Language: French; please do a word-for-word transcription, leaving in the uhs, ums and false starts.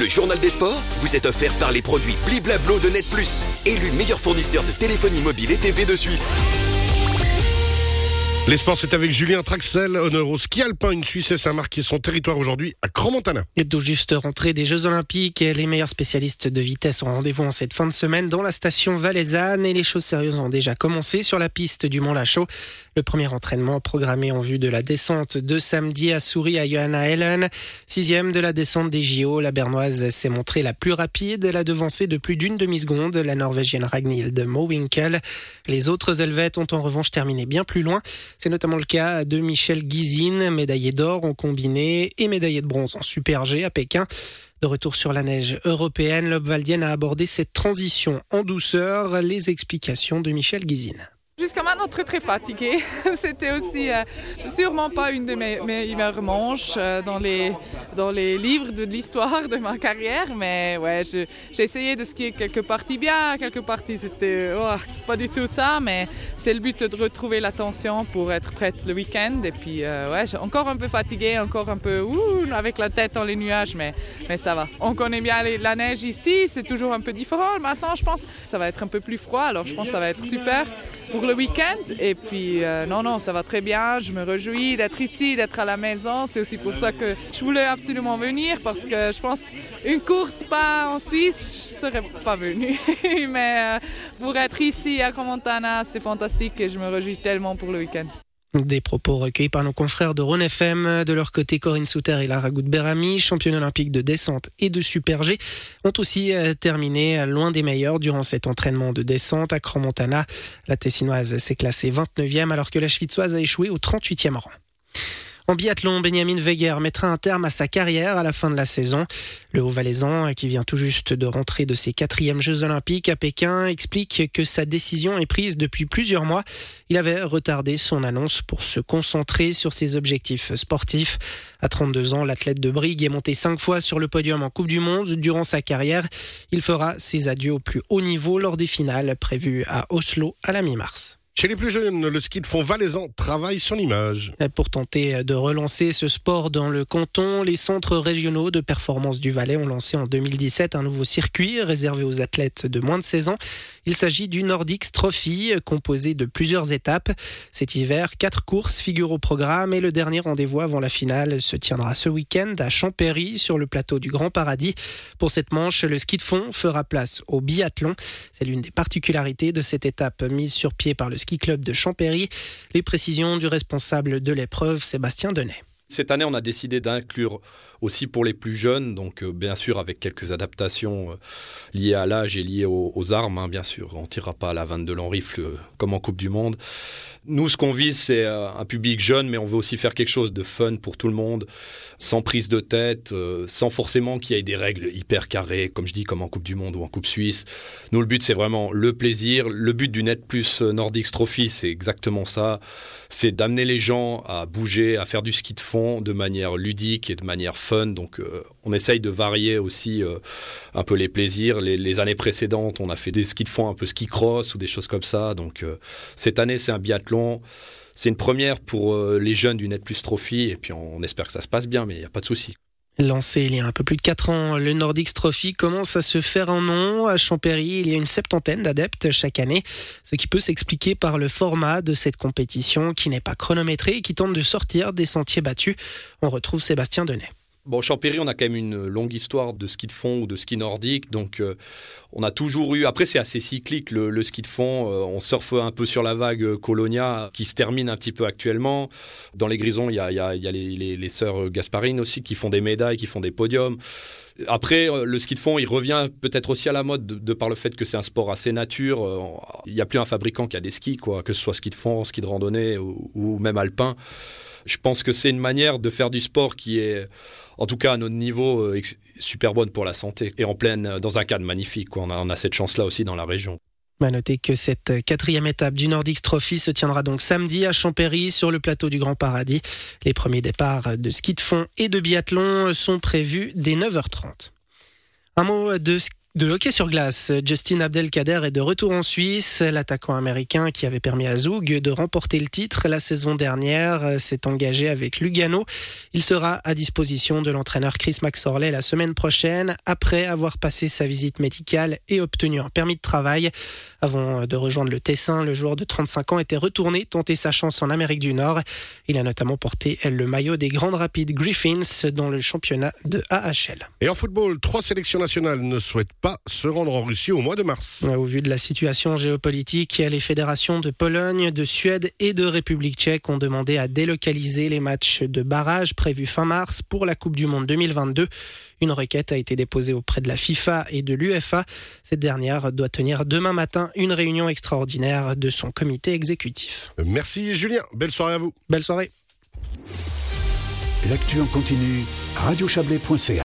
Le journal des sports vous est offert par les produits Bliblablo de Net Plus, élu meilleur fournisseur de téléphonie mobile et T V de Suisse. Les sports, c'est avec Julien Traxel, honneur au ski alpin. Une Suissesse a marqué son territoire aujourd'hui à Crans-Montana. Et tout juste rentrée des Jeux Olympiques, les meilleurs spécialistes de vitesse ont rendez-vous en cette fin de semaine dans la station valaisanne et les choses sérieuses ont déjà commencé sur la piste du Mont-Lachaud. Le premier entraînement programmé en vue de la descente de samedi a souri à Johanna Hellen. Sixième de la descente des J O, la Bernoise s'est montrée la plus rapide. Elle a devancé de plus d'une demi-seconde la Norvégienne Ragnhild Mowinkel. Les autres Helvètes ont en revanche terminé bien plus loin. C'est notamment le cas de Michel Guizine, médaillé d'or en combiné et médaillé de bronze en Super G à Pékin. De retour sur la neige européenne, l'Obvaldienne a abordé cette transition en douceur. Les explications de Michel Guizine. Jusqu'à maintenant, très très fatiguée. C'était aussi euh, sûrement pas une de mes meilleures manches euh, dans, les, dans les livres de l'histoire de ma carrière. Mais ouais, je, j'ai essayé de skier quelques parties bien, quelques parties c'était oh, pas du tout ça. Mais c'est le but de retrouver la tension pour être prête le week-end. Et puis euh, ouais, j'ai encore un peu fatiguée, encore un peu ouh, avec la tête dans les nuages, mais, mais ça va. On connaît bien les, la neige ici, c'est toujours un peu différent. Maintenant, je pense que ça va être un peu plus froid, alors je pense que ça va être super pour le week-end. Et puis euh, non, non, ça va très bien. Je me réjouis d'être ici, d'être à la maison. C'est aussi pour ça que je voulais absolument venir parce que je pense une course pas en Suisse, je serais pas venue. Mais euh, pour être ici à Crans-Montana, c'est fantastique et je me réjouis tellement pour le week-end. Des propos recueillis par nos confrères de Rhône F M. De leur côté, Corinne Souter et Lara Goudberami, championnes olympiques de descente et de Super G, ont aussi terminé loin des meilleurs durant cet entraînement de descente à Crans-Montana. La Tessinoise s'est classée vingt-neuvième alors que la Schwitzoise a échoué au trente-huitième rang. En biathlon, Benjamin Weger mettra un terme à sa carrière à la fin de la saison. Le Haut-Valaisan, qui vient tout juste de rentrer de ses quatrièmes Jeux Olympiques à Pékin, explique que sa décision est prise depuis plusieurs mois. Il avait retardé son annonce pour se concentrer sur ses objectifs sportifs. À trente-deux ans, l'athlète de Brigue est monté cinq fois sur le podium en Coupe du Monde durant sa carrière. Il fera ses adieux au plus haut niveau lors des finales prévues à Oslo à la mi-mars. Chez les plus jeunes, le ski de fond valaisan travaille son image. Pour tenter de relancer ce sport dans le canton, les centres régionaux de performance du Valais ont lancé en deux mille dix-sept un nouveau circuit réservé aux athlètes de moins de seize ans. Il s'agit du Nordics Trophy, composé de plusieurs étapes. Cet hiver, quatre courses figurent au programme et le dernier rendez-vous avant la finale se tiendra ce week-end à Champéry, sur le plateau du Grand Paradis. Pour cette manche, le ski de fond fera place au biathlon. C'est l'une des particularités de cette étape mise sur pied par le ski club de Champéry. Les précisions du responsable de l'épreuve, Sébastien Denet. Cette année, on a décidé d'inclure aussi pour les plus jeunes, donc euh, bien sûr avec quelques adaptations euh, liées à l'âge et liées aux, aux armes, hein, bien sûr. On ne tirera pas à la vingt-deux long rifle euh, comme en Coupe du Monde. Nous, ce qu'on vise, c'est euh, un public jeune, mais on veut aussi faire quelque chose de fun pour tout le monde, sans prise de tête, euh, sans forcément qu'il y ait des règles hyper carrées, comme je dis, comme en Coupe du Monde ou en Coupe Suisse. Nous, le but, c'est vraiment le plaisir. Le but du Net Plus Nordics Trophy, c'est exactement ça. C'est d'amener les gens à bouger, à faire du ski de fond de manière ludique et de manière fun. Donc, euh, on essaye de varier aussi euh, un peu les plaisirs. Les, les années précédentes, on a fait des skis de fond un peu ski cross ou des choses comme ça. Donc, euh, cette année, c'est un biathlon. C'est une première pour euh, les jeunes du Net Plus Trophy. Et puis, on, on espère que ça se passe bien, mais il n'y a pas de souci. Lancé il y a un peu plus de quatre ans, le Nordics Trophy commence à se faire un nom. À Champéry, il y a une septantaine d'adeptes chaque année, ce qui peut s'expliquer par le format de cette compétition qui n'est pas chronométrée et qui tente de sortir des sentiers battus. On retrouve Sébastien Denet. Bon, Champéry, on a quand même une longue histoire de ski de fond ou de ski nordique, donc euh, on a toujours eu... Après, c'est assez cyclique, le, le ski de fond. Euh, on surfe un peu sur la vague Colonia, qui se termine un petit peu actuellement. Dans les Grisons, il y a, y a, y a les, les, les sœurs Gasparine aussi, qui font des médailles, qui font des podiums. Après, euh, le ski de fond, il revient peut-être aussi à la mode de, de par le fait que c'est un sport assez nature. Euh, il n'y a plus un fabricant qui a des skis, quoi, que ce soit ski de fond, ski de randonnée ou, ou même alpin. Je pense que c'est une manière de faire du sport qui est, en tout cas à notre niveau, super bonne pour la santé et en pleine, dans un cadre magnifique, quoi. On a, on a cette chance-là aussi dans la région. À noter que cette quatrième étape du Nordics Trophy se tiendra donc samedi à Champéry sur le plateau du Grand Paradis. Les premiers départs de ski de fond et de biathlon sont prévus dès neuf heures trente. Un mot de ski. De hockey sur glace, Justin Abdelkader est de retour en Suisse. L'attaquant américain qui avait permis à Zug de remporter le titre la saison dernière s'est engagé avec Lugano. Il sera à disposition de l'entraîneur Chris McSorley la semaine prochaine après avoir passé sa visite médicale et obtenu un permis de travail. Avant de rejoindre le Tessin, le joueur de trente-cinq ans était retourné tenter sa chance en Amérique du Nord. Il a notamment porté le maillot des Grandes Rapides Griffins dans le championnat de A H L. Et en football, trois sélections nationales ne souhaitent pas se rendre en Russie au mois de mars. Au vu de la situation géopolitique, les fédérations de Pologne, de Suède et de République tchèque ont demandé à délocaliser les matchs de barrage prévus fin mars pour la Coupe du Monde deux mille vingt-deux. Une requête a été déposée auprès de la FIFA et de l'UEFA. Cette dernière doit tenir demain matin une réunion extraordinaire de son comité exécutif. Merci Julien, belle soirée à vous. Belle soirée. L'actu en continu, radio chablais point c a.